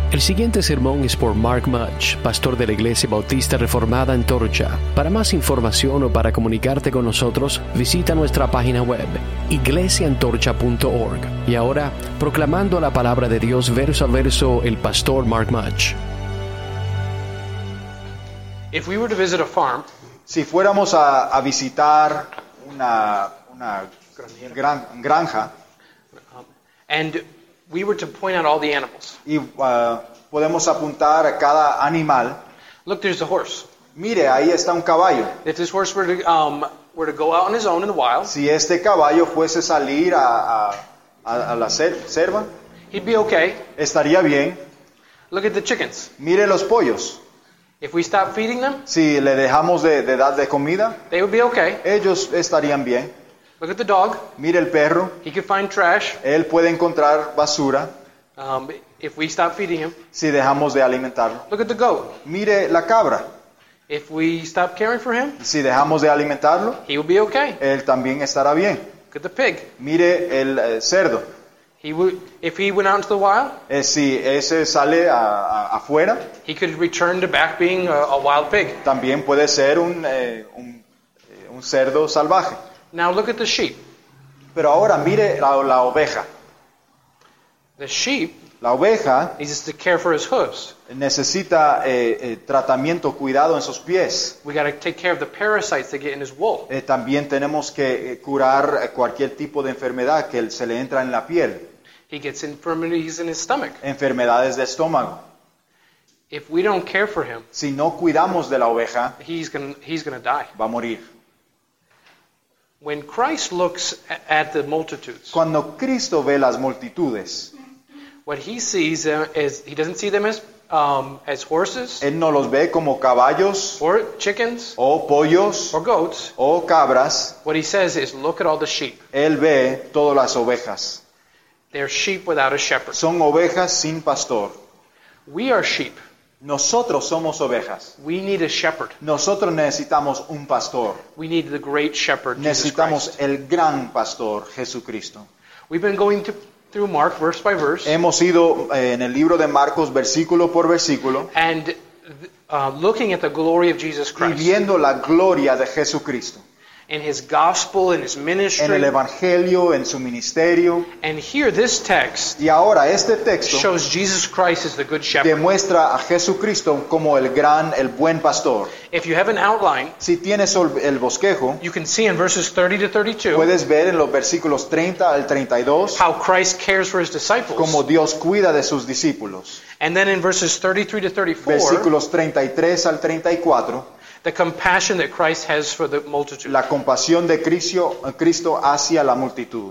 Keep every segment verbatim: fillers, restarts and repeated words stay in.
El siguiente sermón es por Mark Mudge, pastor de la Iglesia Bautista Reformada Antorcha. Para más información o para comunicarte con nosotros, visita nuestra página web, iglesia antorcha punto org. Y ahora, proclamando la palabra de Dios verso a verso, el pastor Mark Mudge. If we were to visit a farm, Si fuéramos a, a visitar una, una gran, granja and we were to point out all the animals. y uh, podemos apuntar a cada animal, Look, there's a horse. mire, ahí está un caballo. If this horse were to um, were to go out on his own in the wild, Si este caballo fuese a salir a, a, a, a la cer- selva, he'd be okay. estaría bien. Look at the chickens. Mire los pollos. If we stop feeding them, Si le dejamos de, de dar de comida, they would be okay. ellos estarían bien. Look at the dog. Mire el perro. He could find trash. Él puede encontrar basura Um, if we stop feeding him. si dejamos de alimentarlo. Look at the goat. Mire la cabra. If we stop caring for him, Si dejamos de alimentarlo, he will be okay. él también estará bien. Look at the pig. Mire el eh, cerdo. He would, if he went out into the wild, Eh, si ese sale a- a- afuera, he could return to back being a, a wild pig. también puede ser un, eh, un, eh, un cerdo salvaje. Now look at the sheep. Pero ahora mire la, la oveja. The sheep La oveja needs to care for his hooves. necesita eh, eh, tratamiento, cuidado en sus pies. We got to take care of the parasites that get in his wool. Eh, también tenemos que eh, curar eh, cualquier tipo de enfermedad que se le entra en la piel. He gets infirmities in his stomach. Enfermedades de estómago. If we don't care for him, Si no cuidamos de la oveja, he's going he's going to die. va a morir. When Christ looks a- at the multitudes, Cuando Cristo ve las multitudes, what he sees them is he doesn't see them as um, as horses Él no los ve como caballos or chickens o pollos or goats. o cabras. What he says is, look at all the sheep. Él ve todas las ovejas. They're sheep without a shepherd. Son ovejas sin pastor. We are sheep. Nosotros somos ovejas. We need a shepherd. Nosotros necesitamos un pastor. We need the great shepherd, Jesus Necesitamos Christ. el gran pastor, Jesucristo. We've been going to, through Mark verse by verse. Hemos ido eh, en el libro de Marcos versículo por versículo And uh, looking at the glory of Jesus y Christ viendo la gloria de Jesucristo in His gospel, in His en ministry. el evangelio, en su ministerio. And here this text Y ahora este texto shows Jesus Christ as the good shepherd. demuestra a Jesucristo como el gran, el buen pastor. If you have an outline, Si tienes el el bosquejo, you can see in verses thirty to thirty-two puedes ver en los versículos treinta al treinta y dos how Christ cares for His disciples. como Dios cuida de sus discípulos. And then in verses thirty-three to thirty-four, Versículos treinta y tres al treinta y cuatro, the compassion that Christ has for the multitude. la compasión de Cristo, Cristo hacia la multitud.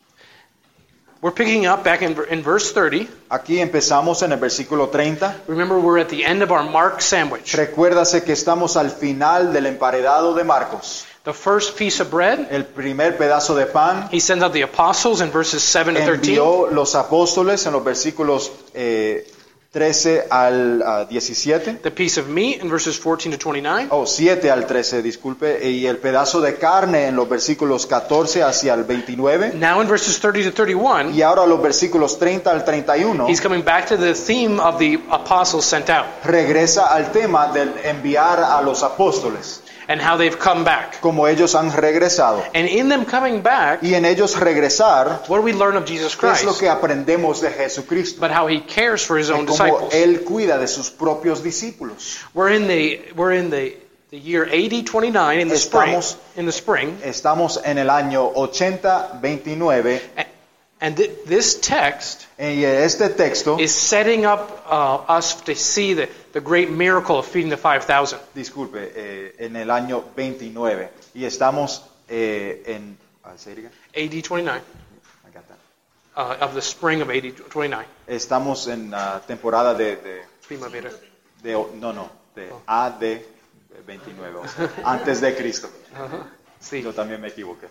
We're picking up back in, in verse thirty. Aquí empezamos en el versículo treinta. Remember, we're at the end of our Mark sandwich. Recuérdase que estamos al final del emparedado de Marcos. The first piece of bread, El primer pedazo de pan He sends out the apostles in verses seven to thirteen. envió los apóstoles en los versículos eh, trece al ah, diecisiete. The piece of meat in verses fourteen to twenty-nine. Oh, siete al trece, disculpe. Y el pedazo de carne en los versículos catorce hacia el veintinueve. Now in verses thirty to thirty-one, Y ahora los versículos treinta al treinta y uno. He's coming back to the theme of the apostles sent out Regresa al tema del enviar a los apóstoles, and how they've come back. como ellos han regresado. And in them coming back, Y en ellos regresar what do we learn of Jesus es lo Christ? que aprendemos de Jesucristo. But how He cares for His own Como disciples. Él cuida de sus propios discípulos. We're in the we're in the the year A D twenty-nine in the spring. Estamos- In the spring, Estamos en el año ochenta veintinueve A- and th- this text y este texto, is setting up uh, us to see the, the great miracle of feeding the five thousand. disculpe, eh, en el año veintinueve y estamos eh, en ah, say it again? A D twenty-nine, I got that. uh, of the spring of A D twenty-nine. Estamos en la temporada de, de, Primavera. de- no no de A D veintinueve, o sea, antes de Cristo. Sí. Yo también me equivoqué.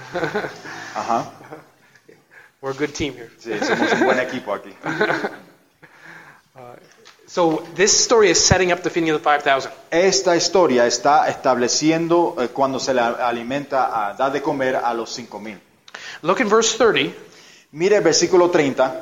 Ajá. We're a good team here. Sí, somos un buen equipo aquí. So this story is setting up the feeding of the five thousand. Esta historia está estableciendo eh, cuando se le alimenta, a, da de comer a los cinco mil. Look in verse thirty. Mire el versículo treinta.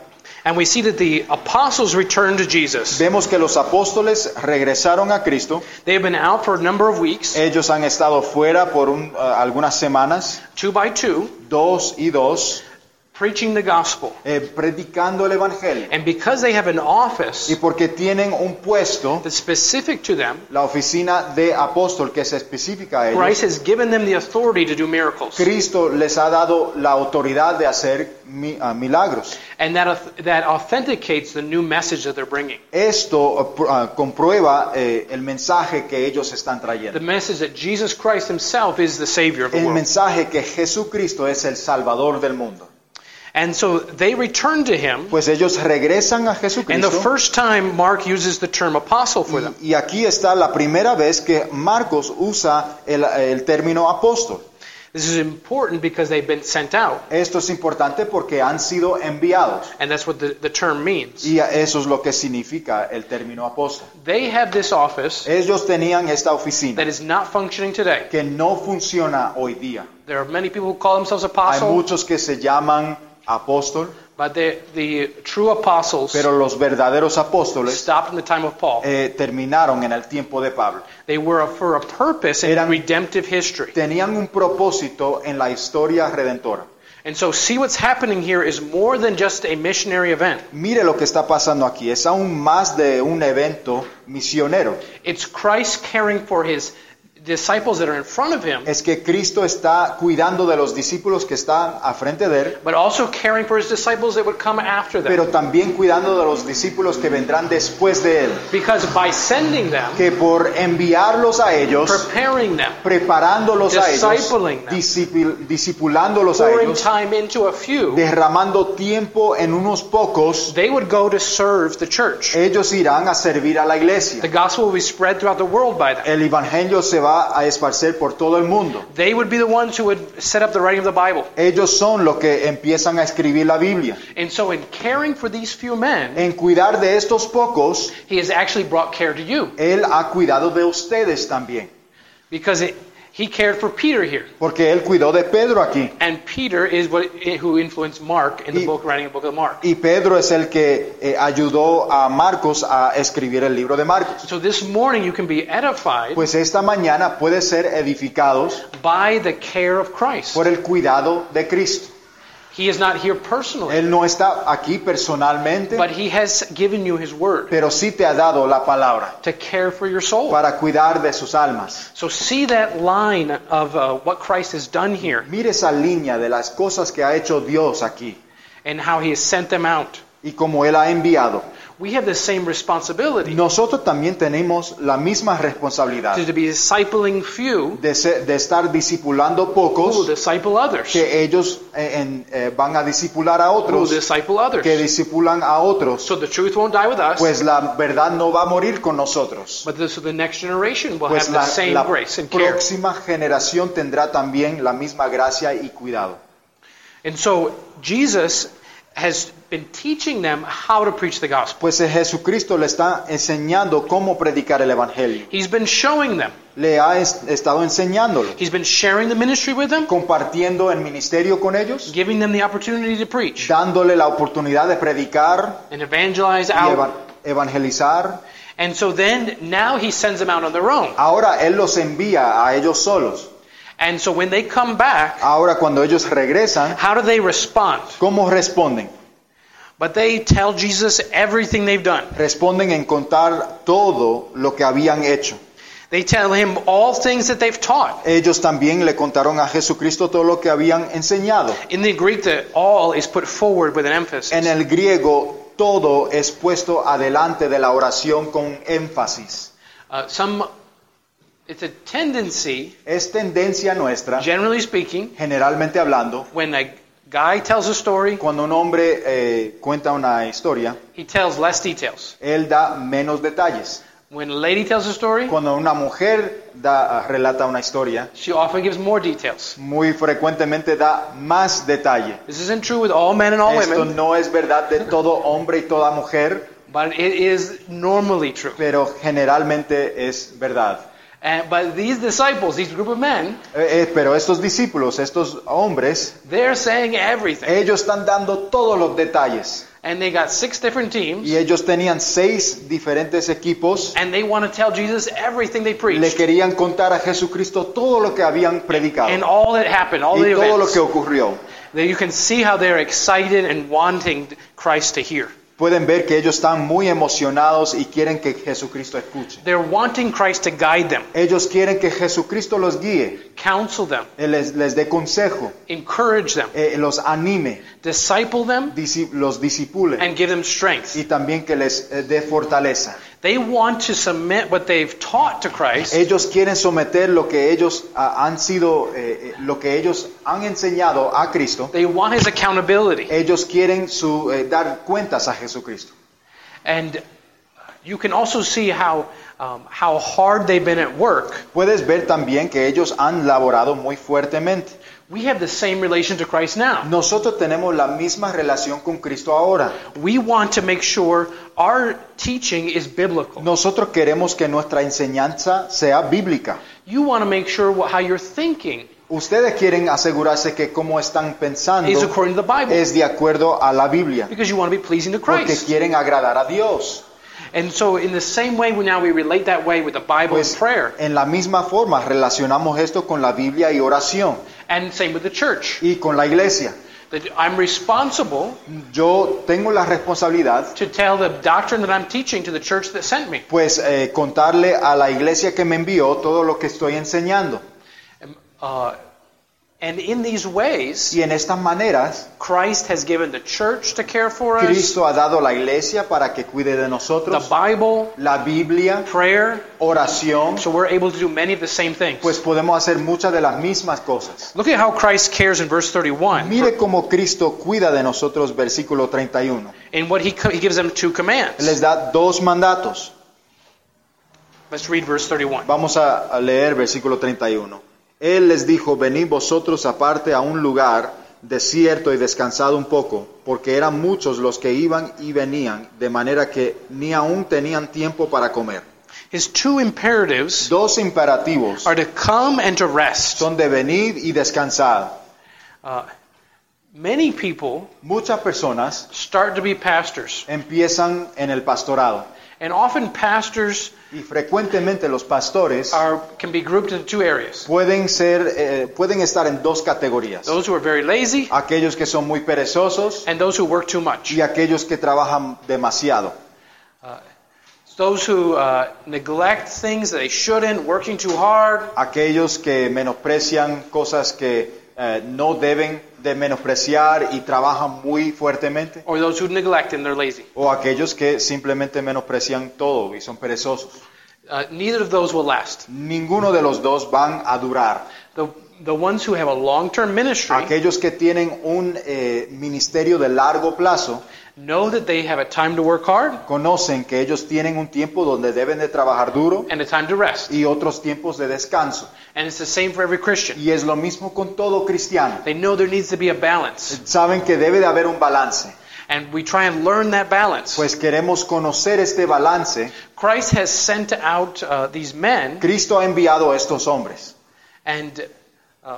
And we see that the apostles returned to Jesus. Vemos que los apóstoles regresaron a Cristo. They have been out for a number of weeks, Ellos han estado fuera por un, uh, algunas semanas, two by two, dos y dos, preaching the gospel. eh, predicando el Evangelio. And because they have an office Y porque tienen un puesto, that's specific to them, la oficina de apóstol que es específica a ellos, Christ has given them the authority to do miracles. Cristo les ha dado la autoridad de hacer mi- uh, milagros. And that that authenticates the new message that they're bringing. Esto uh, pr- uh, comprueba eh, el mensaje que ellos están The trayendo. message that Jesus Christ himself is the Savior of the El world. mensaje que Jesucristo es el Salvador del mundo. And so they return to him. Pues ellos regresan a And the Jesucristo. first time Mark uses the term apostle for them. Y, y aquí está la primera vez que Marcos usa el, el término apóstol. This is important because they've been sent out. Esto es importante porque han sido enviados. And that's what the, the term means. Y eso es lo que significa el término apóstol. They have this office Ellos tenían esta oficina that is not functioning today. que no funciona hoy día. There are many people who call themselves Hay apostle, muchos que se llaman apóstol, but the, the true apostles pero los verdaderos apóstoles stopped in the time of Paul. eh, terminaron en el tiempo de Pablo. They were for a purpose in Eran- redemptive history. Tenían un propósito en la historia redentora. And so see what's happening here is more than just a missionary event. Mire lo que está pasando aquí, es aún más de un evento misionero. It's Christ caring for his disciples that are in front of him, Es que Cristo está cuidando de los discípulos que están a frente de él, but also caring for his disciples that would come after them. pero también cuidando de los discípulos que vendrán después de él. Because by sending them, Que por enviarlos a ellos, preparing them, preparándolos a ellos, Discipling them. discipul- discipulándolos a pouring ellos, time into a few, derramando tiempo en unos pocos, they would go to serve the church. ellos irán a servir a la The iglesia. gospel will be spread throughout the world by them. El evangelio se va a esparcer por todo el mundo. They would be the ones who would set up the writing of the Bible. Ellos son los que empiezan a escribir la Biblia. And so in caring for these few men, En cuidar de estos pocos, he has actually brought care to you. Él ha cuidado de ustedes también. Because it, he cared for Peter here. Porque Él cuidó de Pedro aquí. And Peter is what who influenced Mark in the Y- book, writing the book of Mark. Y Pedro es el que eh, ayudó a Marcos a escribir el libro de Marcos. So this morning you can be edified Pues esta mañana puede ser edificados by the care of Christ. por el cuidado de Cristo. He is not here personally, Él no está aquí personalmente, but he has given you his word pero sí te ha dado la palabra to care for your soul. para cuidar de sus almas. So see that line of uh, what Christ has done here Mire esa línea de las cosas que ha hecho Dios aquí and how he has sent them out. y como Él ha enviado. We have the same responsibility Nosotros también tenemos la misma responsabilidad to be discipling few de, ser- de estar discipulando who will pocos, disciple others, que ellos eh, en- eh, van a discipular a who will otros, disciple others. que discipulan a otros. So the truth won't die with us, Pues la verdad no va a morir con nosotros. but the, so the next generation will Pues have the la, same la grace and care. próxima generación tendrá también la misma gracia y cuidado. And so Jesus has been teaching them how to preach the gospel. Pues eh, Jesucristo le está enseñando cómo predicar el Evangelio. He's been showing them. Le ha es- estado enseñándolo, He's been sharing the ministry with them, compartiendo el ministerio con ellos, giving them the opportunity to preach dándole la oportunidad de predicar and evangelize y out. eva- evangelizar. And so then now he sends them out on their own. Ahora Él los envía a ellos solos. And so when they come back, Ahora cuando ellos regresan, how do they respond? ¿cómo responden? But they tell Jesus everything they've done. Responden en contar todo lo que habían hecho. They tell him all things that they've taught. Ellos también le contaron a Jesucristo todo lo que habían enseñado. In the Greek, the all is put forward with an emphasis. En el griego, todo es puesto adelante de la oración con énfasis. Uh, some, it's a tendency, Es tendencia nuestra, generally speaking, generalmente hablando, when a guy tells a story, cuando un hombre eh, cuenta una historia, he tells less details. él da menos detalles. When a lady tells a story, Cuando una mujer da, relata una historia, she often gives more details. muy frecuentemente da más detalle. This isn't true with all men and all Esto women, no es verdad de todo hombre y toda mujer, but it is normally true. pero generalmente es verdad. And, but these disciples, these group of men, Eh, eh, pero estos discípulos, estos hombres, they're saying everything. ellos están dando todos los detalles. And they got six different teams. Y ellos tenían seis diferentes equipos. And they want to tell Jesus everything they Le preached. querían contar a Jesucristo todo lo que habían predicado And all that happened, all the y todo lo events. que ocurrió. That you can see how they're excited and wanting Christ to hear. Pueden ver que ellos están muy emocionados y quieren que Jesucristo escuche. They're wanting Christ to guide them, Ellos quieren que Jesucristo los guíe, counsel them, eh, les, les dé consejo, encourage them, eh, los anime, disciple them, disi- los disipule and give them strength. y también que les eh, dé fortaleza. They want to submit what they've taught to Christ Ellos quieren someter lo que ellos ah, han sido, eh, eh, lo que ellos han enseñado a Cristo. They want His accountability. Ellos quieren su, eh, dar cuentas a Jesucristo. And you can also see how, um, how hard they've been at work. Puedes ver también que ellos han laborado muy fuertemente. We have the same relation to Christ now. Nosotros tenemos la misma relación con Cristo ahora. We want to make sure our teaching is biblical. Nosotros queremos que nuestra enseñanza sea bíblica. You want to make sure what, how you're thinking Ustedes quieren asegurarse que cómo están pensando is according to the Bible. es de acuerdo a la Biblia, Because you want to be pleasing to porque Christ. quieren agradar a Dios. And so in the same way, we now we relate that way with the Bible Pues and prayer. en la misma forma relacionamos esto con la Biblia y oración And same with the church. y con la iglesia. That I'm responsible Yo tengo la responsabilidad to tell the doctrine that I'm teaching to the church that sent me. pues eh, contarle a la iglesia que me envió todo lo que estoy enseñando. Uh, and in these ways, Y en estas maneras Christ has given the church to care for us, Cristo ha dado la iglesia para que cuide de the nosotros, Bible, la Biblia, prayer, oración, so we're able to do many of the same things. pues podemos hacer muchas de las mismas cosas. Look at how Christ cares in verse thirty-one. Mire cómo Cristo cuida de nosotros, versículo treinta y uno. In what he, co- he gives them two commands. Les da dos mandatos. Let's read verse thirty-one. Vamos a a leer versículo treinta y uno. Él les dijo, venid vosotros aparte a un lugar desierto y descansad un poco, porque eran muchos los que iban y venían, de manera que ni aún tenían tiempo para comer. His two imperatives Dos imperativos are to come and to rest. son de venid y descansad. Uh, many people Muchas personas start to be pastors, empiezan en el pastorado and often pastors y frecuentemente los pastores are can be grouped into two areas. pueden ser, eh, pueden estar en dos categorías. Those who are very lazy Aquellos que son muy perezosos and those who work too much. y aquellos que trabajan demasiado. Those who uh, neglect things that they shouldn't, working too hard, Aquellos que menosprecian cosas que eh, no deben de menospreciar y trabajan muy fuertemente. or those who neglect and they're lazy. O aquellos que simplemente menosprecian todo y son perezosos. Uh, neither of those will last. Ninguno de los dos van a durar. The, the ones who have a long-term ministry Aquellos que tienen un eh, ministerio de largo plazo know that they have a time to work hard conocen que ellos tienen un tiempo donde deben de trabajar duro and a time to rest. y otros tiempos de descanso. And it's the same for every Christian. Y es lo mismo con todo cristiano. They know there needs to be a balance. Saben que debe de haber un balance. And we try and learn that balance. Pues queremos conocer este balance. Christ has sent out uh, these men, Cristo ha enviado a estos hombres. and uh,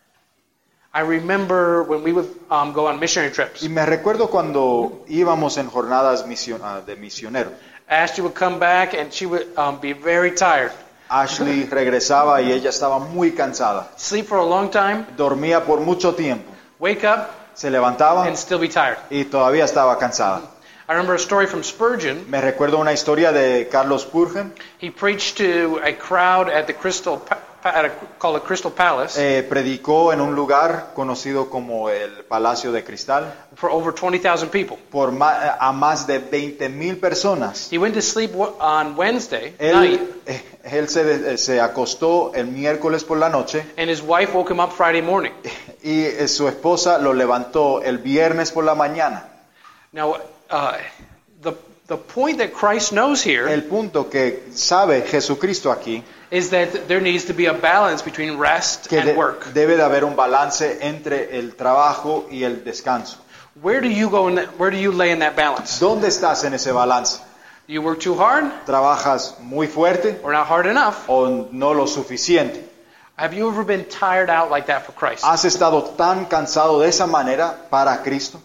I remember when we would um, go on missionary trips. Y me recuerdo cuando íbamos en jornadas mision- ah, de misioneros. Ashley would come back and she would um, be very tired. Ashley regresaba y ella estaba muy cansada. Sleep for a long time, Dormía por mucho tiempo. wake up, Se levantaba and still be tired. y todavía estaba cansada. I remember a story from Spurgeon. Me recuerdo una historia de Carlos Spurgeon. He preached to a crowd at the Crystal, pa- pa- at a, called the Crystal Palace Eh, predicó en un lugar conocido como el Palacio de Cristal for over twenty thousand people. por ma- a más de veinte mil personas. He went to sleep wa- on Wednesday night, Él, eh, él se, de- se acostó el miércoles por la noche and his wife woke him up Friday morning. y eh, su esposa lo levantó el viernes por la mañana. Now, uh, the the point that Christ knows here El punto que sabe Jesucristo aquí is that there needs to be a balance between rest que and de- work. debe de haber un balance entre el trabajo y el descanso. Where do you go in that, where do you lay in that balance? ¿Dónde estás en ese balance? Do you work too hard ¿Trabajas muy fuerte or not hard enough? o no lo suficiente? Have you ever been tired out like that for Christ? ¿Has estado tan cansado de esa manera para Cristo?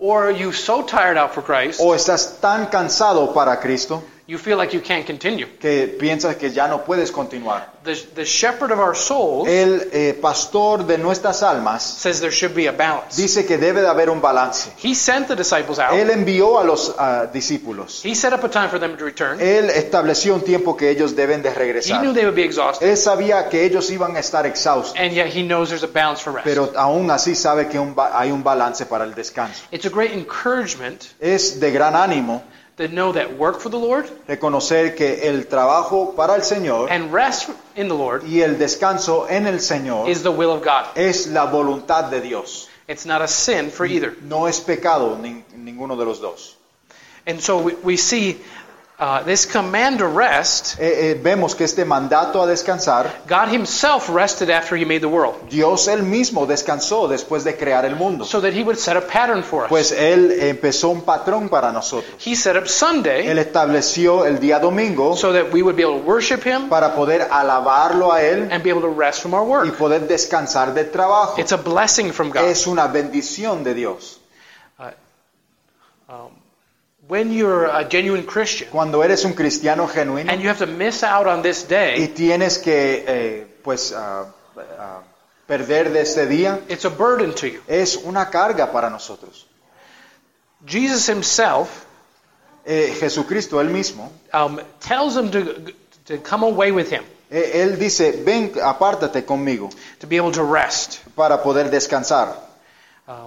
or are you so tired out for Christ, o estás tan cansado para Cristo you feel like you can't continue. que piensas que ya no puedes continuar. The, the shepherd of our souls El eh, pastor de nuestras almas says there should be a balance. dice que debe de haber un balance. He sent the disciples out. Él envió a los ah, discípulos. He set up a time for them to return. Él estableció un tiempo que ellos deben de He regresar. knew they would be exhausted, Él sabía que ellos iban a estar exhaustos, and yet he knows there's a balance for rest. pero aún así sabe que un ba- hay un balance para el descanso. It's a great encouragement Es de gran ánimo to know that work for the Lord reconocer que el trabajo para el Señor and rest in the Lord y el descanso en el Señor is the will of God. es la voluntad de Dios. It's not a sin for either. No es pecado nin- ninguno de los dos. And so we, we see uh, this command to rest. Eh, eh, vemos que este mandato a descansar, God himself rested after he made the world, Dios él mismo descansó después de crear el mundo. so that he would set a pattern for us. Pues él empezó un patrón para nosotros. He set up Sunday Él estableció el día domingo so that we would be able to worship him para poder alabarlo a él and be able to rest from our y work. poder descansar del trabajo. It's a blessing from God. Es una bendición de Dios. Um, when you're a genuine Christian Cuando eres un cristiano genuino and you have to miss out on this y day, tienes que eh, pues ah, ah, perder de este día, it's a burden to you. es una carga para nosotros. Jesus himself Eh, Jesucristo él mismo, um, tells them to, to come away with him, eh, él dice, ven, apártate conmigo to be able to rest. para poder descansar. Um,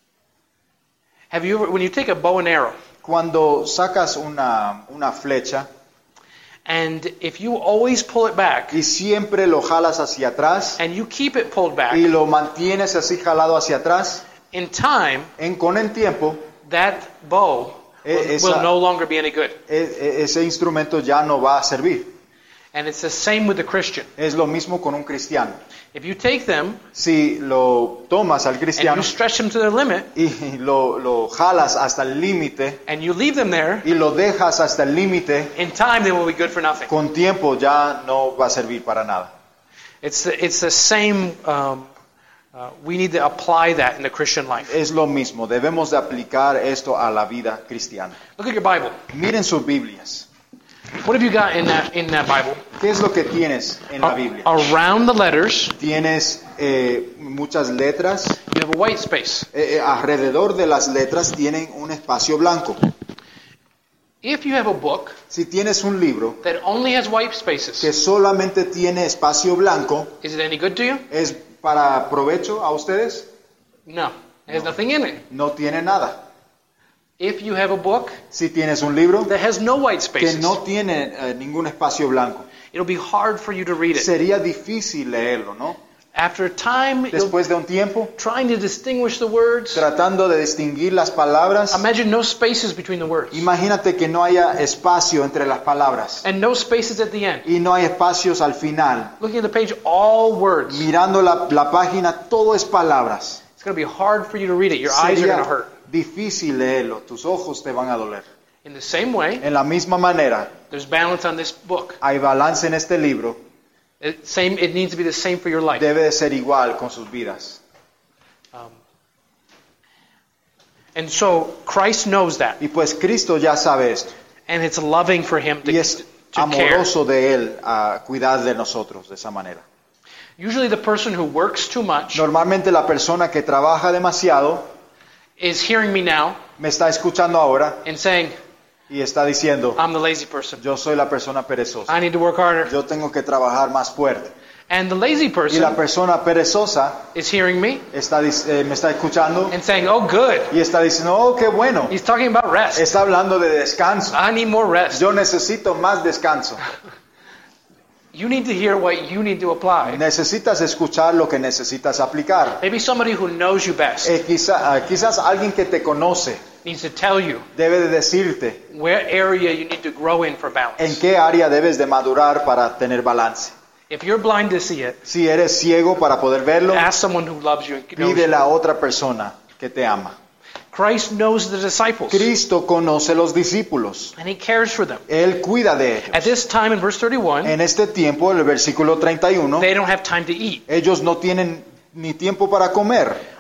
have you ever, when you take a bow and arrow, Cuando sacas una, una flecha and if you always pull it back, y siempre lo jalas hacia atrás and you keep it pulled back, y lo mantienes así jalado hacia atrás, in time, en, con el tiempo, that bow will, Eh, esa- will no longer be any good. e- e- ese instrumento ya no va a servir. And it's the same with the Christian. Es lo mismo con un cristiano. If you take them Si lo tomas al and cristiano you stretch them to their limit, y lo, lo jalas hasta el límite and you leave them there, y lo dejas hasta el límite, in time they will be good for nothing. con tiempo ya no va a servir para nada. It's the, it's the same, um, uh, we need to apply that in the Christian life. Es lo mismo, debemos de aplicar esto a la vida cristiana. Look at your Bible. Miren sus Biblias. What have you got in that, in that Bible? ¿Qué es lo que tienes en la Biblia? Around the letters, Tienes eh, muchas letras. you have a white space. Eh, eh, alrededor de las letras tienen un espacio blanco. If you have a book Si tienes un libro that only has white spaces, que solamente tiene espacio blanco, is it any good to you? ¿es para provecho a ustedes? No. It has nothing in it. No tiene nada. If you have a book Si tienes un libro that has no white que spaces, no tiene eh, ningún espacio blanco, it'll be hard for you to read it. sería difícil leerlo, ¿no? After a time, you'll Después de un tiempo, trying to distinguish the words. tratando de distinguir las palabras, Imagine no spaces between the words. imagínate que no haya espacio entre las palabras And no spaces at the end. y no hay espacios al final. Looking at the page, all words. Mirando la, la página, todo es palabras. It's going to be hard for you to read it. Your eyes are going to Sería hurt. difícil leerlo, tus ojos te van a doler. In the same way, En la misma manera, there's balance on this book. hay balance en este libro, It, same, it needs to be the same for your life. debe de ser igual con sus vidas. Um, and so Christ knows that. Y pues Cristo ya sabe esto, And it's loving for him to, y es to care. amoroso de Él a cuidar de nosotros de esa manera. Usually the person who works too much Normalmente la persona que trabaja demasiado is hearing me now me está escuchando ahora and saying, y está diciendo, I'm the lazy person. yo soy la persona perezosa, I need to work harder. yo tengo que trabajar más fuerte. And the lazy Y person la persona perezosa is hearing me está, dic- eh, me está escuchando and saying, oh good, y está diciendo, oh, qué bueno, he's talking about rest. está hablando de descanso. I need more rest. Yo necesito más descanso. You need to hear what you need to apply. Necesitas escuchar lo que necesitas aplicar. Maybe somebody who knows you best Eh, quizá- ah, quizás alguien que te conoce needs to tell you debe de decirte where area you need to grow in for balance. en qué área debes de madurar para tener balance. If you're blind to see it, Si eres ciego para poder verlo, ask someone who loves you and knows pídele you. a otra persona que te ama. Christ knows the disciples Cristo conoce los discípulos. and he cares for them. Él cuida de At ellos. this time in verse thirty-one, En este tiempo, en el versículo treinta y uno, they don't have time to eat. ellos no tienen ni tiempo para comer.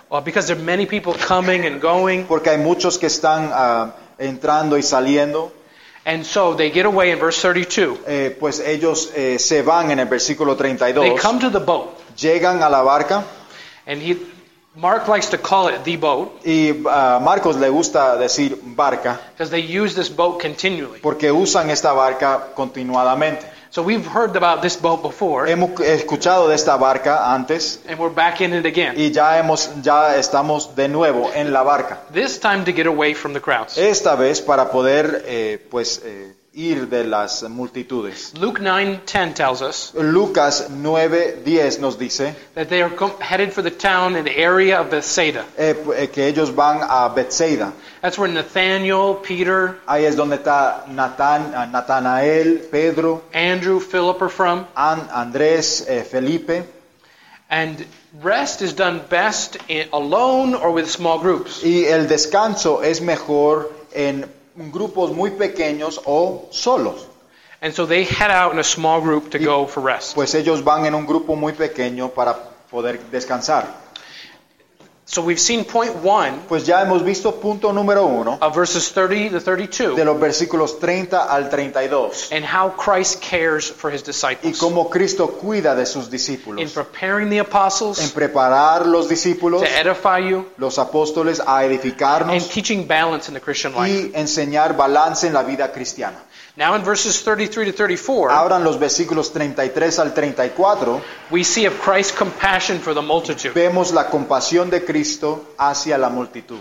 Well, because there are many people coming and going, porque hay muchos que están ah, entrando y saliendo. and so they get away in verse thirty-two. Eh, pues ellos eh, se van en el versículo treinta y dos, They come to the boat, llegan a la barca and he, Mark likes to call it the boat y a Marcos le gusta decir barca because they use this boat continually. porque usan esta barca continuadamente. So we've heard about this boat before, Hemos escuchado de esta barca antes and we're back in it again. y ya hemos ya estamos de nuevo en la barca. This time to get away from the crowds. Esta vez para poder eh, pues eh, ir de las multitudes. Luke nine ten tells us Lucas nueve diez nos dice that they are com- headed for the town in the area of Bethsaida. eh, eh, que ellos van a Bethsaida. That's where Nathaniel, Peter, Ahí es donde está Natán, ah, Natanael, Pedro, Andrew, Philip are from. An- Andrés, eh, Felipe. And rest is done best in, alone or with small groups. Y el descanso es mejor en grupos muy pequeños o solos. And so they head out in a small group to Y- go for rest. Pues ellos van en un grupo muy pequeño para poder descansar. So we've seen point one Pues ya hemos visto punto número uno of verses thirty to de thirty-two los versículos treinta al treinta y dos and how Christ cares for his y disciples cómo Cristo cuida de sus in discípulos, preparing the en apostles preparar los discípulos, to edify you los apóstoles a and edificarnos teaching balance in the Christian life. y enseñar balance en la vida cristiana. Now in verses thirty-three to thirty-four, Ahora en los versículos treinta y tres al treinta y cuatro we see of Christ's compassion for the multitude. vemos la compasión de Cristo hacia la multitud.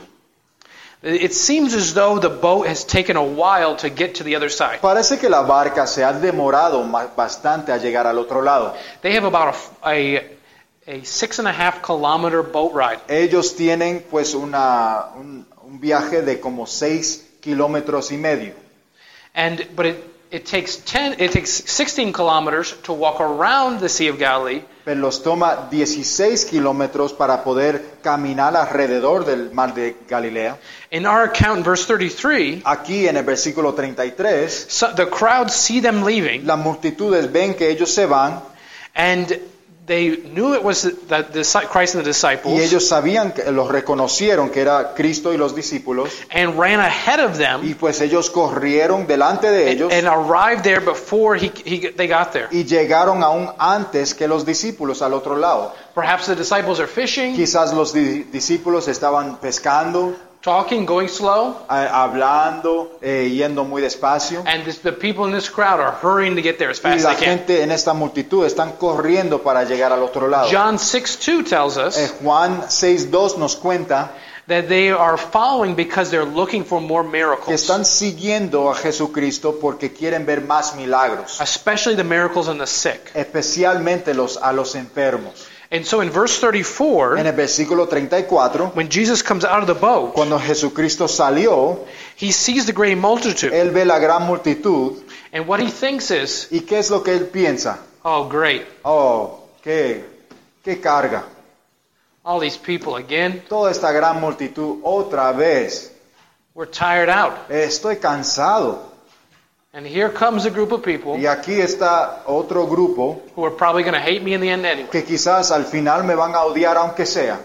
It seems as though the boat has taken a while to get to the other side. Parece que la barca se ha demorado ma- bastante a llegar al otro lado. They have about a, a, a six and a half kilometer boat ride. Ellos tienen pues una, un, un viaje de como seis kilómetros y medio. And but it, it takes ten it takes sixteen kilometers to walk around the Sea of Galilee, Pero los toma dieciséis kilómetros para poder caminar alrededor del mar de Galilea. in our account in verse thirty-three, Aquí en el versículo treinta y tres, so the crowds see them leaving las multitudes ven que ellos se van and they knew it was the, the, the Christ and the y disciples ellos sabían, que los reconocieron que era Cristo y los discípulos and ran ahead of them y pues ellos corrieron delante de ellos and arrived there before he, he, they got there. y llegaron aún antes que los discípulos al otro lado. Perhaps the disciples are fishing, Quizás los di- discípulos estaban pescando, talking, going slow, a- hablando, eh, yendo muy despacio. and this, the people in this crowd are hurrying to get there as Y fast as la they can. gente en esta multitud están corriendo para llegar al otro lado. John six two tells us Eh, Juan seis dos nos cuenta that they are following because they're looking for more que miracles, están siguiendo a Jesucristo porque quieren ver más milagros, especially the miracles in the sick. especialmente los, a los enfermos. And so in verse thirty-four, En el versículo treinta y cuatro, when Jesus comes out of the boat, cuando Jesucristo salió, he sees the great multitude, él ve la gran multitud and what he thinks is, y ¿qué es lo que él piensa? oh great, Oh, qué, qué carga. all these people again, Toda esta gran multitud otra vez. we're tired out. Estoy cansado. And here comes a group of people Y aquí está otro grupo who are probably going to hate me in the end anyway. que quizás al final me van a odiar aunque sea.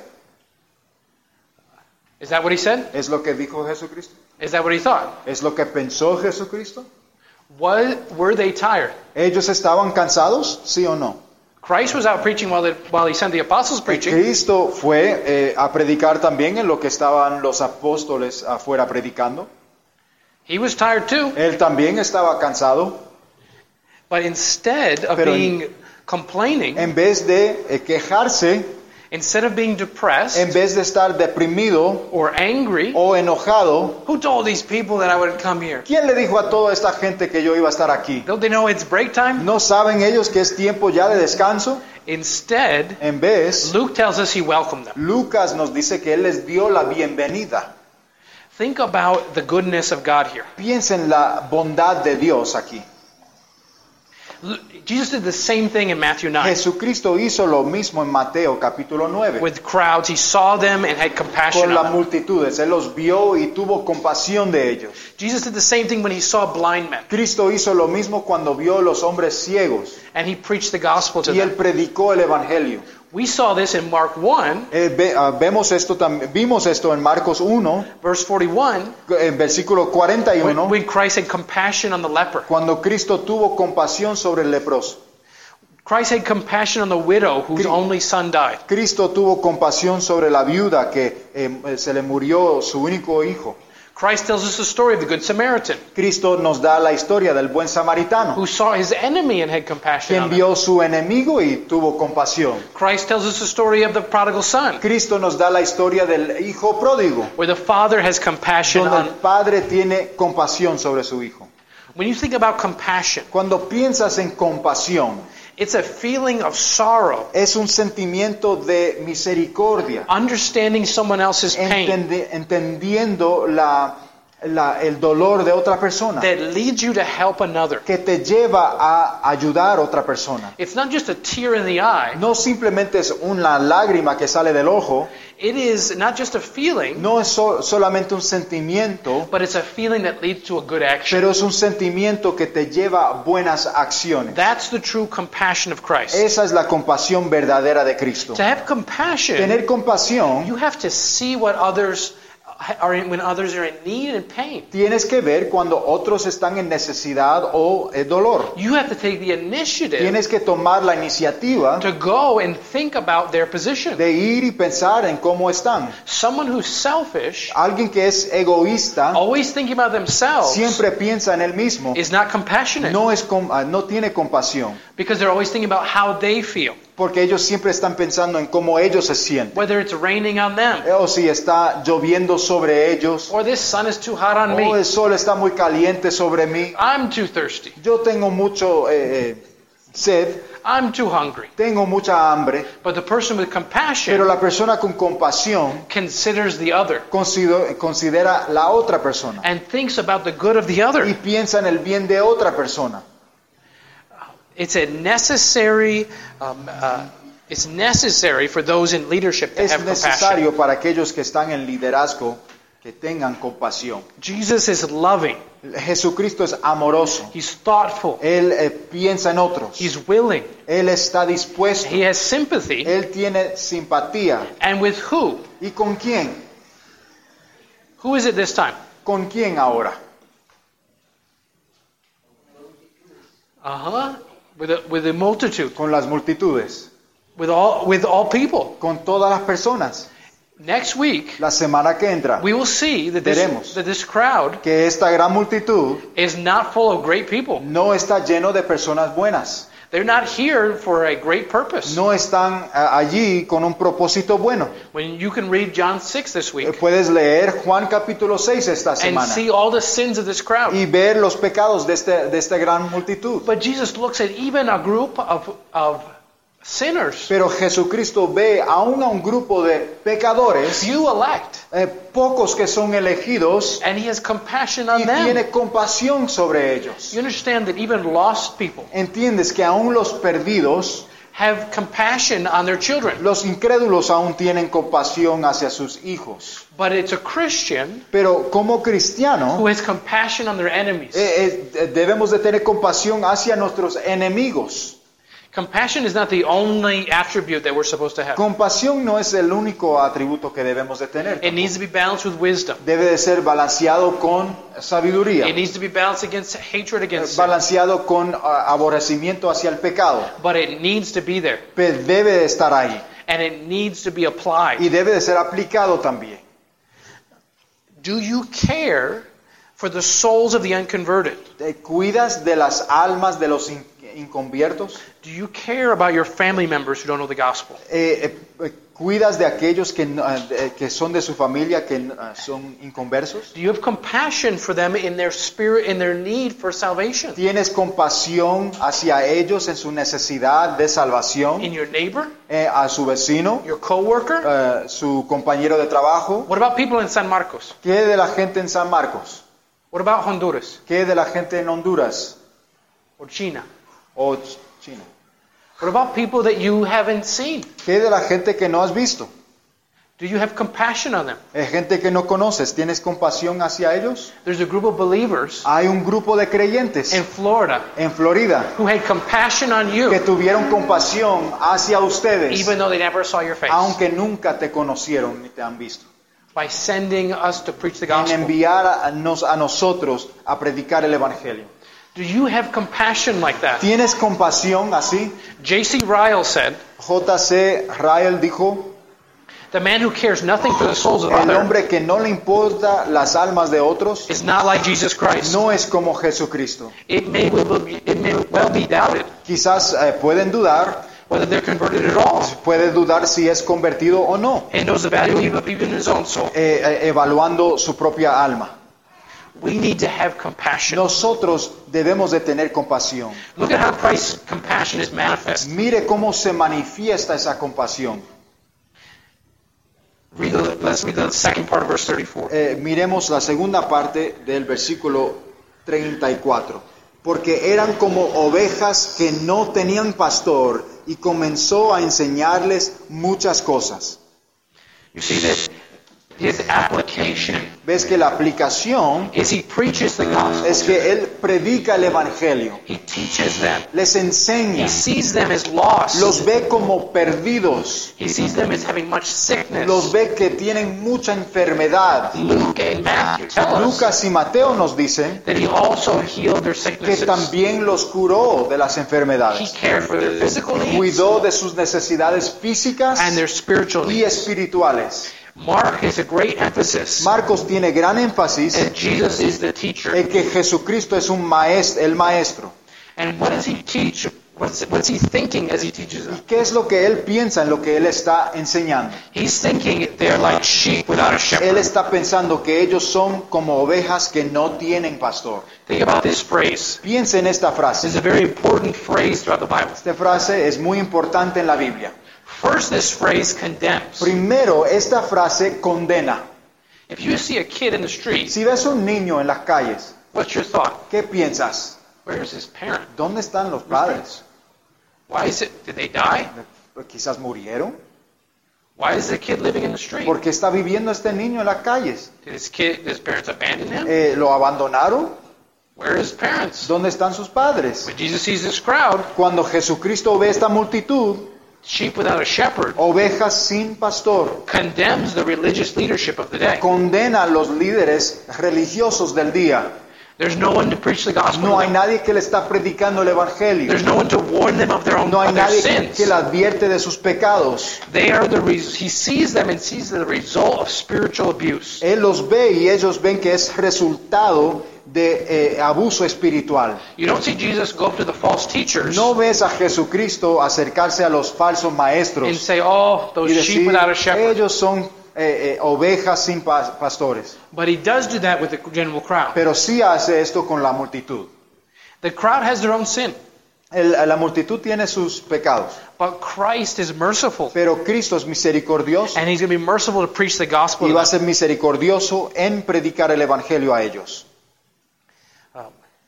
Is that what he said? ¿Es lo que dijo Jesucristo? Is that what he thought? ¿Es lo que pensó Jesucristo? What, were they tired? ¿Ellos estaban cansados? ¿Sí o no? Christ was out preaching while, the, while he sent the apostles preaching. Cristo fue eh, a predicar también en lo que estaban los apóstoles afuera predicando. He was tired too. Él también estaba cansado. But instead of Pero en- being complaining, En vez de eh, quejarse, instead of being depressed en vez de estar deprimido or angry, o enojado, who told these people that I would come here? ¿quién le dijo a toda esta gente que yo iba a estar aquí? Don't they know it's break time? ¿No saben ellos que es tiempo ya de descanso? Instead, En vez, Luke tells us he welcomed them. Lucas nos dice que él les dio la bienvenida. Think about the goodness of God here. Piensen la bondad de Dios aquí. L- Jesus did the same thing in Matthew nine. Jesucristo hizo lo mismo en Mateo capítulo nueve. With crowds, he saw them and had compassion Con on las them. multitudes, él los vio y tuvo compasión de ellos. Jesus did the same thing when he saw blind men, Cristo hizo lo mismo cuando vio los hombres ciegos and he preached the gospel to y él them. predicó el evangelio. We saw this in Mark one, Eh, ve- ah, vemos esto también, vimos esto en Marcos uno, verse forty-one, en versículo cuarenta y when, uno, when Christ had compassion on the leper. cuando Cristo tuvo compasión sobre el leproso. Christ had compassion on the widow whose Cri- only son died. Cristo tuvo compasión sobre la viuda que eh, se le murió su único hijo. Christ tells us the story of the Good Samaritan Cristo nos da la historia del buen samaritano, who saw his enemy and had compassion quien on him. vio su enemigo y tuvo compasión. Christ tells us the story of the prodigal son, Cristo nos da la historia del hijo pródigo, where the father has compassion donde el on. padre tiene compasión sobre su hijo. When you think about compassion, Cuando piensas en compasión, it's a feeling of sorrow, es un sentimiento de misericordia, understanding someone else's pain, entende- entendiendo la, la- el dolor de otra persona, that leads you to help another. que te lleva a ayudar a otra persona. It's not just a tear in the eye. No simplemente es una lágrima que sale del ojo, It is not just a feeling, no es so- solamente un sentimiento, but it's a feeling that leads to a good action. pero es un sentimiento que te lleva a buenas acciones. That's the true compassion of Christ. Esa es la compasión verdadera de Cristo. To have compassion, Tener compasión, you have to see what others are in, when others are in need and pain. tienes que ver cuando otros están en necesidad o eh, dolor. You have to take the initiative Tienes que tomar la iniciativa to go and think about their position. de ir y pensar en cómo están. Someone who's selfish, Alguien que es egoísta always thinking about themselves, siempre piensa en él mismo. is not compassionate No, es com- ah, no tiene compasión, because they're always thinking about how they feel, porque ellos siempre están pensando en cómo ellos se sienten. whether it's raining on them O si está lloviendo sobre ellos, or this sun is too hot on o me. el sol está muy caliente sobre mí. I'm too thirsty. Yo tengo mucho eh, eh, sed, I'm too hungry. tengo mucha hambre, But the person with pero compassion la persona con compasión considers the other consider- considera la otra persona and thinks about the good of the y other. piensa en el bien de otra persona. It's a necessary, um, uh, it's necessary for those in leadership to Es have compassion. necesario para aquellos que están en liderazgo que tengan compasión. Jesus is loving. Jesucristo es amoroso. He's thoughtful. Él eh, piensa en otros. He's willing. Él está dispuesto. He has sympathy. Él tiene simpatía. And with who? ¿Y con quién? Who is it this time? ¿Con quién ahora? Uh-huh. With the, with the multitude. Con las multitudes. With all, with all people. Con todas las personas. Next week, La semana que entra, we will see that this, Veremos. that this crowd que esta gran multitud is not full of great people. no está lleno de personas buenas. They're not here for a great purpose. No están eh, allí con un propósito bueno. When you can read John six this Eh, week Puedes leer Juan capítulo seis esta and semana see all the sins of this crowd. y ver los pecados de, este, de esta gran multitud. But Jesus looks at even a group of, of sinners, Pero Jesucristo ve aún a un grupo de pecadores, few elect, eh, pocos que son elegidos, and he has compassion on y them. tiene compasión sobre ellos. You understand that even lost people Entiendes que aún los perdidos, have compassion on their children. los incrédulos aún tienen compasión hacia sus hijos. But it's a Christian Pero como who cristiano, has compassion on their enemies. eh, eh, debemos de tener compasión hacia nuestros enemigos. Compassion is not the only attribute that we're supposed to have. Compasión no es el único atributo que debemos de tener. It needs to be balanced with wisdom. Debe de ser balanceado con sabiduría, It needs to be balanced against hatred against sin. balanceado con ah, aborrecimiento hacia el pecado. But it needs to be there. Pero debe de estar ahí And it needs to be applied. y debe de ser aplicado también. Do you care for the souls of the unconverted? ¿Te cuidas de las almas de los in- inconviertos? Do you care about your family members who don't know the gospel? Eh, eh, eh, ¿Cuidas de aquellos que, no- eh, que son de su familia que ah, son inconversos? Do you have compassion for them in their spirit, in their need for salvation? ¿Tienes compasión hacia ellos en su necesidad de salvación? In your neighbor, Eh, a su vecino, your coworker? eh, su compañero de trabajo. What about people in San Marcos? ¿Qué de la gente en San Marcos? What about Honduras ¿Qué de la gente en Honduras or China? o Ch- China? What about people that you haven't seen? ¿Qué de la gente que no has visto? Do you have compassion on them? Eh, gente que no conoces, ¿tienes compasión hacia ellos? There's a group of believers Hay un grupo de creyentes in Florida en Florida who had compassion on you, que tuvieron compasión hacia ustedes, even though they never saw your face, aunque nunca te conocieron ni te han visto, by sending us to preach the en gospel. enviar a, nos, a nosotros a predicar el Evangelio. Do you have compassion like that? ¿Tienes compasión así? J C Ryle said, J C Ryle dijo, the man who cares nothing for the souls of el others hombre que no le importa las almas de otros is not like Jesus Christ. no es como Jesucristo. It may well be, it may well be doubted Quizás eh, pueden dudar, whether they're converted at all, puede dudar si es convertido o no, and knows the value of even his own soul. eh, eh, evaluando su propia alma. We need to have compassion. Nosotros debemos de tener compasión. Look at how Christ's compassion is manifest. Mire cómo se manifiesta esa compasión. Read the, let's read the second part of verse thirty-four. Eh, miremos la segunda parte del versículo treinta y cuatro. Porque eran como ovejas que no tenían pastor y comenzó a enseñarles muchas cosas. You see that his application Ves que la aplicación is he preaches the gospel. es que él predica el evangelio, He teaches them. les enseña, He sees them as lost. los ve como perdidos, He sees them as having much sickness. los ve que tienen mucha enfermedad. Luke and Matthew tell us Lucas y Mateo nos dicen that he also healed their que sicknesses. también los curó de las He enfermedades, cared for their physical needs cuidó de sus necesidades físicas and their spiritual y needs. espirituales. Mark has a great emphasis Marcos tiene gran énfasis that Jesus is the teacher. en que Jesucristo es un maestro, el maestro. And what does he teach? What's, what's he thinking as he teaches them? ¿Qué es lo que él piensa en lo que él está enseñando? He's thinking they're like sheep without a Él shepherd. está pensando que ellos son como ovejas que no tienen pastor. Think about this phrase. Piensa en esta It's frase. a very important phrase throughout the Bible. Esta frase es muy importante en la Biblia. First, this phrase condemns. Primero, esta frase condena. If you see a kid in the street, Si ves un niño en las calles, what's your thought? ¿qué piensas? Where's his parent? ¿Dónde están los padres? Why is it? Did they die? Quizás murieron. Why is the kid living in the street? ¿Por qué está viviendo este niño en las calles? Did his kid, did his parents abandon him? Eh, ¿Lo abandonaron? Where are his parents? ¿Dónde están sus padres? When Jesus sees this crowd, Cuando Jesucristo ve esta multitud, sheep without a shepherd, ovejas sin pastor, condemns the religious leadership of the day. condena a los líderes religiosos del día. There's no one to preach the gospel No to hay them. nadie que le está predicando el evangelio. There's no one to warn them of their own No hay of their nadie sins. que le advierte de sus pecados. They are the res- he sees them and sees the result of spiritual abuse. Él los ve y ellos ven que es resultado de eh, abuso espiritual. You don't see Jesus go up to the false teachers No ves a Jesucristo acercarse a los falsos and maestros say, "Oh, those y sheep decir, without a shepherd." ellos son eh, eh, ovejas sin pa- pastores. But he does do that with the general crowd. Pero sí hace esto con la multitud. The crowd has their own sin, El- la multitud tiene sus pecados, but Christ is merciful, pero Cristo es misericordioso and he's going to be merciful to preach the gospel y to va a them. ser misericordioso en predicar el evangelio a ellos. Um,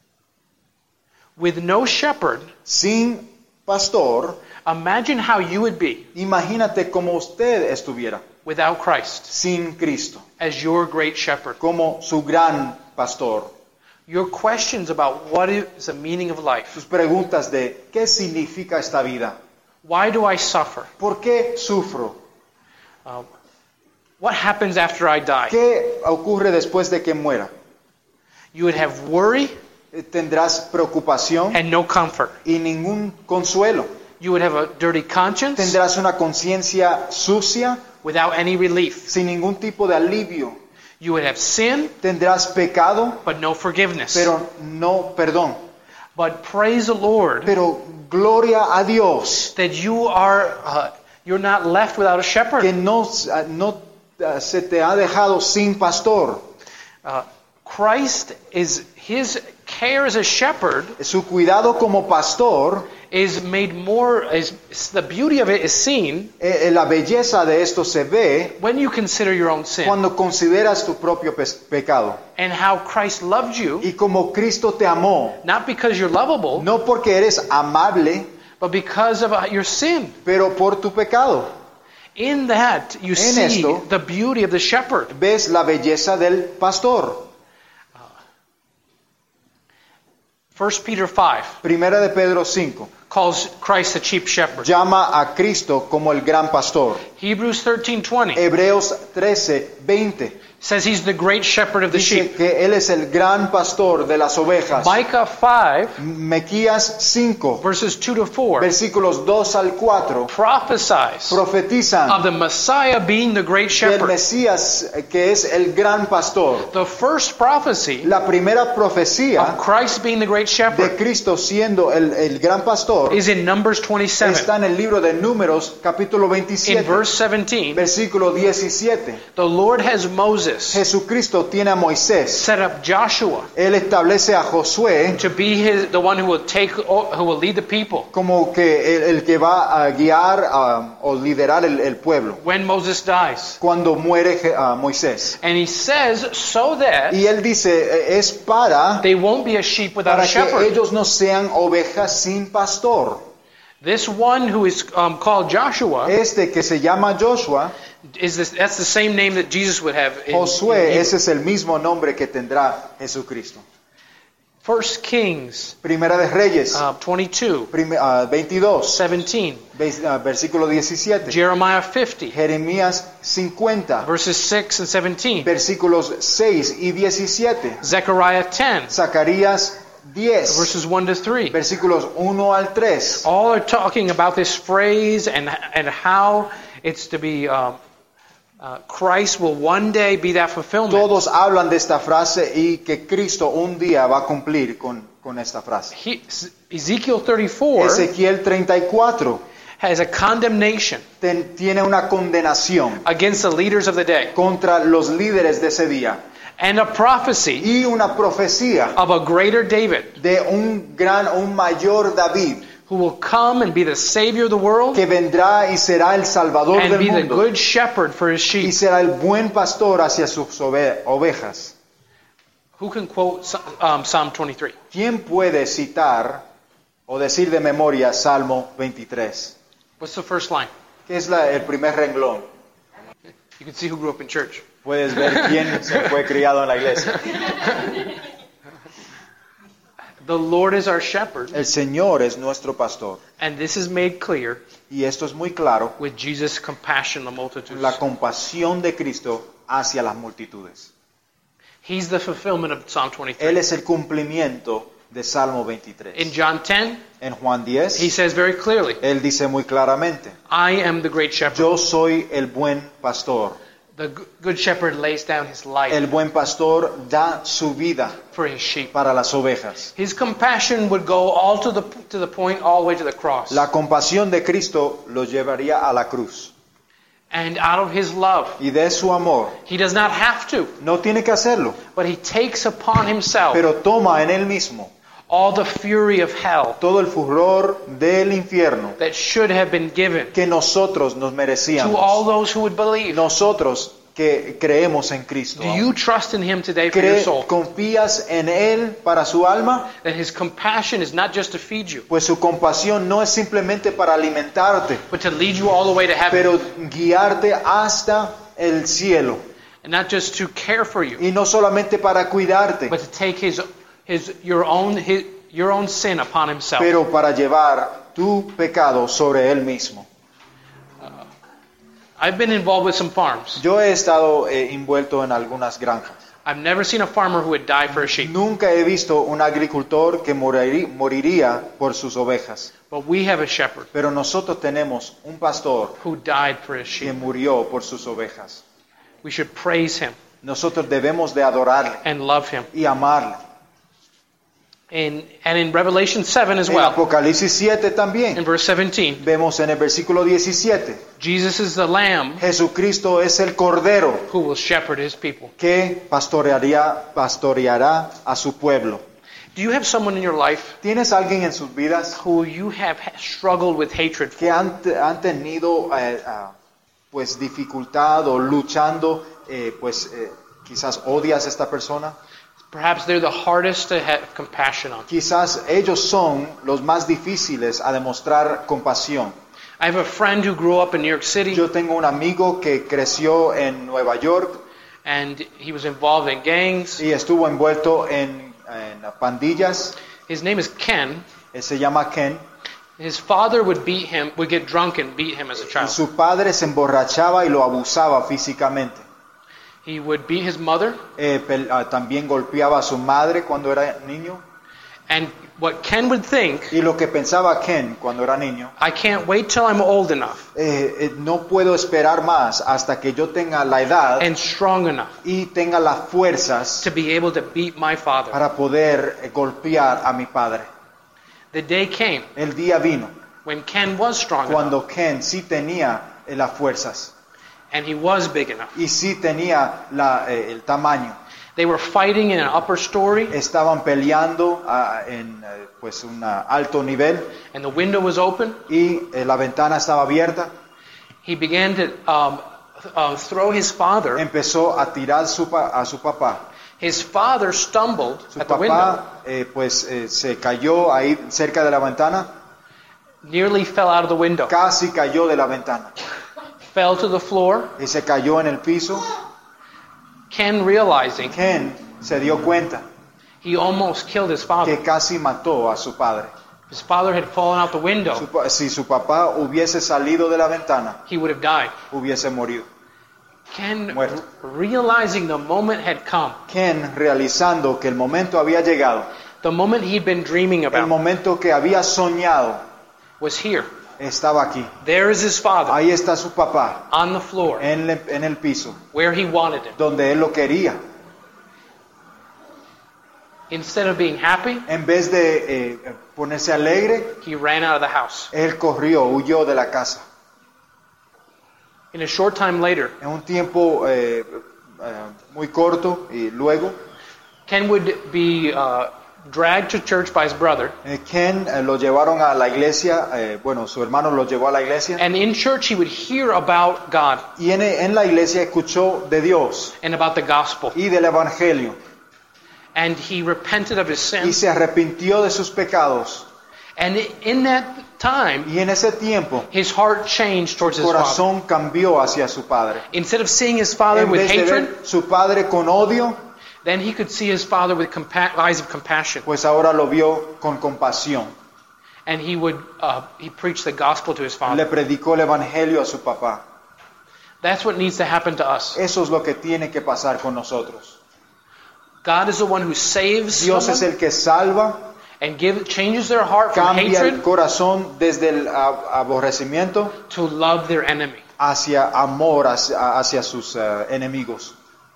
with no shepherd, Sin pastor, imagine how you would be imagínate como usted estuviera without Christ sin Cristo, as your great shepherd. como su gran pastor. Your questions about what is the meaning of life. Sus preguntas de ¿qué significa esta vida? Why do I suffer? ¿Por qué sufro? Um, what happens after I die? ¿Qué ocurre después de que muera? You would have worry Eh, Tendrás preocupación and no comfort. y ningún consuelo. You would have a dirty conscience Tendrás una conciencia sucia without any relief. sin ningún tipo de alivio. You would have sin, Tendrás pecado, but no forgiveness. pero no perdón. But praise the Lord Pero gloria a Dios that you are, uh, you're not left without a que shepherd. no, no uh, se te ha dejado sin pastor. Uh, Christ is, his care as a shepherd Su cuidado como pastor, is made more, is, the beauty of it is seen eh, eh, la belleza de esto se ve when you consider your own sin cuando consideras tu propio pe- pecado. and how Christ loved you, Y como Cristo te amó, not because you're lovable, no porque eres amable, but because of uh, your sin. pero por tu pecado. In that, you En see esto- the beauty of the shepherd. ves la belleza del pastor. First Peter five Primera de Pedro cinco calls Christ the chief shepherd. llama a Cristo como el gran pastor. Hebrews thirteen twenty Hebreos trece veinte says he's the great shepherd of the dice sheep. que él es el gran pastor de las ovejas. Micah five Mequías cinco verses two to four versículos dos al cuatro prophesies of profetizan the Messiah being the great del shepherd. Mesías eh, que es el gran pastor. The first prophecy La primera of profecía Christ being the great de shepherd Cristo siendo el, el gran pastor is in Numbers twenty-seven. está en el libro de Números capítulo In veintisiete verse seventeen, versículo diecisiete. the Lord has Moses Jesucristo tiene a Moisés. set up Joshua Él establece a Josué to be his, the one who will take, who will lead the people como que el, el que va a guiar a- o liderar el, el pueblo when Moses dies. cuando muere Je- a Moisés. And he says, so that Y él dice, eh, es para, they won't be a sheep without para a que shepherd. ellos no sean ovejas sin pastor. This one who is um, called Joshua Este que se llama Joshua, is this, that's the same name that Jesus would have in, Josué, in ese es el mismo nombre que tendrá Jesucristo. First Kings Primera de Reyes, uh, twenty-two, prim- ah, veintidós, seventeen, veis- ah, versículo diecisiete. Jeremiah fifty, Jeremías cincuenta, verses six and seventeen, versículos seis y diecisiete. Zechariah ten, Zacarías diez, verses one to three. versículos uno al tres. All are talking about this phrase and and how it's to be. Um, uh, Christ will one day be that fulfillment. Todos hablan de esta frase y que Cristo un día va a cumplir con, con esta frase. He, Ezekiel thirty-four Ezequiel treinta y cuatro has a condemnation ten- tiene una condenación against the leaders of the day contra los líderes de ese día and a prophecy y una profecía of a greater David de un gran, un mayor David who will come and be the Savior of the world que vendrá y será el Salvador and del be the mundo good shepherd for his y sheep. será el buen pastor hacia sus ove- ovejas. Who can quote um, Psalm twenty-three? ¿Quién puede citar o decir de memoria Salmo veintitrés? What's the first line? ¿Qué es la- el primer renglón? You can see who grew up in church. Puedes ver quién se fue criado en la iglesia. The Lord is our shepherd, El Señor es nuestro pastor. and this is made clear Y esto es muy claro, with Jesus' compassion on the multitudes. la compasión de Cristo hacia las multitudes. He's the fulfillment of Psalm Él twenty-three. es el cumplimiento de Salmo veintitrés. In John ten, En Juan diez, he says very clearly, Él dice muy claramente, I am the great shepherd. yo soy el buen pastor. The g- good shepherd lays down his life El buen pastor da su vida for his sheep. para las ovejas. His compassion would go all to the to the point, all the way to the cross. La compasión de Cristo lo llevaría a la cruz. And out of his love, Y de su amor, he does not have to, no tiene que hacerlo, but he takes upon himself pero toma en él mismo all the fury of hell todo el furor del infierno that should have been given que nosotros nos to all merecíamos. those who would believe. Nosotros que creemos en Cristo. Do you trust in him today for your ¿Cree- soul? ¿Confías en Él para su alma? That his compassion is not just to feed you, Pues su compasión no es simplemente para alimentarte, but to lead you all the way to heaven, pero guiarte hasta el cielo. and not just to care for you, Y no solamente para cuidarte, but to take his his your own his, your own sin upon himself. pero para llevar tu pecado sobre Él mismo. I've been involved with some farms. Yo he estado eh, envuelto en algunas granjas. I've never seen a farmer who would die for a sheep, Nunca he visto un agricultor que morirí- moriría por sus ovejas. but we have a shepherd Pero nosotros tenemos un pastor who died for his que sheep. murió por sus ovejas. We should praise him Nosotros debemos de adorarle and love him. y amarle. And and in Revelation seven as En well, Apocalipsis siete in también verse seventeen, vemos en el versículo diecisiete, Jesus is the lamb Jesucristo es el cordero who will shepherd his people. que pastorearía, pastoreará a su pueblo. Do you have someone in your life ¿Tienes alguien en sus vidas who you have struggled with hatred que for? han, han tenido eh, ah, pues dificultad o luchando, eh, pues eh, quizás odias a esta persona? Perhaps they're the hardest to have compassion on. Quizás ellos son los más difíciles a demostrar compasión. I have a friend who grew up in New York City, Yo tengo un amigo que creció en Nueva York and he was involved in gangs. y estuvo envuelto en, en pandillas. His name is Ken. Él se llama Ken. His father would beat him, would get drunk and beat him as a Y child. su padre se emborrachaba y lo abusaba físicamente. He would beat his mother, Eh, pel- ah, también golpeaba a su madre cuando era niño. and what Ken would think, Y lo que pensaba Ken cuando era niño, I can't wait till I'm old enough eh, eh, no puedo esperar más hasta que yo tenga la edad and strong enough y tenga las fuerzas to be able to beat my father. para poder eh, golpear a mi padre. The day came El día vino when Ken was strong enough, cuando Ken sí tenía eh, las fuerzas and he was big enough. y sí tenía la, eh, el tamaño. They were fighting in an upper story, Estaban peleando ah, en eh, pues un alto nivel and the window was open. y eh, la ventana estaba abierta. He began to um, uh, throw his father. Empezó a tirar su pa- a su papá. His father stumbled Su at the window, papá eh, pues eh, se cayó ahí cerca de la ventana, nearly fell out of the window, casi cayó de la ventana fell to the floor. y se cayó en el piso. Ken, realizing Ken se dio cuenta he almost killed his father. que casi mató a su padre. His father had fallen out the Su window. pa- si su papá hubiese salido de la ventana, He would have died. hubiese morido. Ken, Muerto. realizing the moment had come, Ken, realizando que el momento había llegado, the moment he'd been dreaming el about, momento que había soñado, was here. estaba aquí. There is his father Ahí está su papá, on the floor, en, el- en el piso, where he wanted him. donde él lo quería. Instead of being happy, En vez de eh, ponerse alegre, he ran out of the house. él corrió, huyó de la casa. In a short time later, En un tiempo eh, eh, muy corto, y luego, Ken would be uh, dragged to church by his brother, eh, Ken eh, lo llevaron a la iglesia, eh, bueno, su hermano lo llevó a la iglesia, and in church he would hear about God y en, en la iglesia escuchó de Dios and about the gospel, y del evangelio, and he repented of his y sins. se arrepintió de sus pecados. And in that time, Y en ese tiempo, his heart changed towards su his father. corazón cambió hacia su padre. Instead of seeing his father En with vez de hatred, ver su padre con odio, then he could see his father with compa- eyes of compassion. pues ahora lo vio con compasión. And he would uh, he preached the gospel to his Le father. predicó el evangelio a su papá. That's what needs to happen to us. Eso es lo que tiene que pasar con nosotros. God is the one who saves Dios es someone el que salva, and give, changes their heart from cambia el hatred corazón desde el a- aborrecimiento to love their enemy. hacia amor hacia, hacia sus eh, enemigos.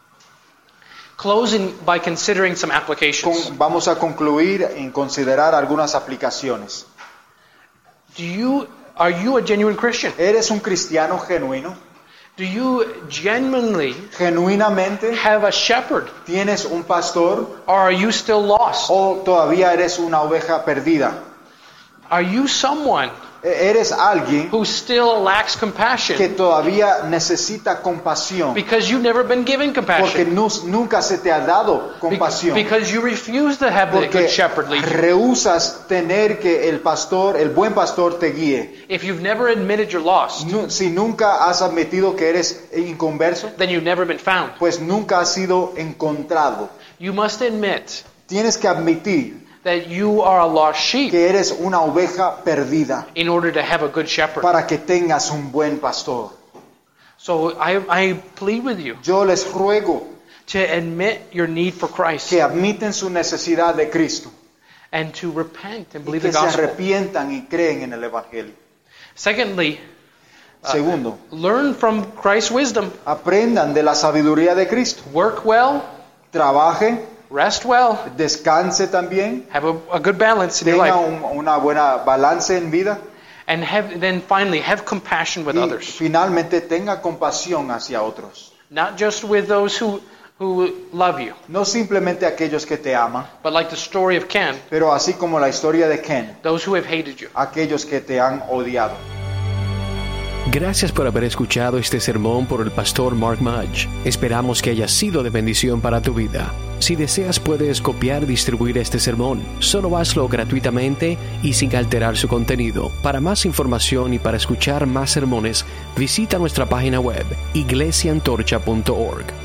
Closing by considering some applications. Con- vamos a concluir en considerar algunas aplicaciones. Do you are you a genuine Christian? ¿Eres un cristiano genuino? Do you genuinely ¿Genuinamente have a shepherd, tienes un pastor or are you still lost? o todavía eres una oveja perdida? Are you someone E- ¿Eres alguien who still lacks que compassion todavía necesita compasión because you've never been given porque compassion? nu- nunca se te ha dado Be- compasión? Because you refuse to have the Porque good shepherd lead you. rehusas tener que el pastor, el buen pastor te guíe. If you've never admitted you're lost, Nu- Si nunca has admitido que eres inconverso, then you've never been found. pues nunca has sido encontrado. You must admit Tienes que admitir that you are a lost sheep que eres una oveja perdida in order to have a good shepherd. para que tengas un buen pastor. So I, I plead with you Yo les ruego to admit your need for Christ que admiten su necesidad de Cristo and to repent and y believe que the se gospel. arrepientan y creen en el Evangelio. Secondly, Segundo, learn from Christ's wisdom. aprendan de la sabiduría de Cristo. Work well, Trabaje, rest well, descanse también, have a, a good balance in your tenga life, un- una buena balance en vida and have then finally have compassion with y others. finalmente tenga compasión hacia otros. Not just with those who, who love you, No simplemente aquellos que te aman, but like the story of Ken, pero así como la historia de Ken, those who have hated you. aquellos que te han odiado. Gracias por haber escuchado este sermón por el pastor Mark Mudge. Esperamos que haya sido de bendición para tu vida. Si deseas, puedes copiar y distribuir este sermón. Solo hazlo gratuitamente y sin alterar su contenido. Para más información y para escuchar más sermones, visita nuestra página web iglesia antorcha punto org.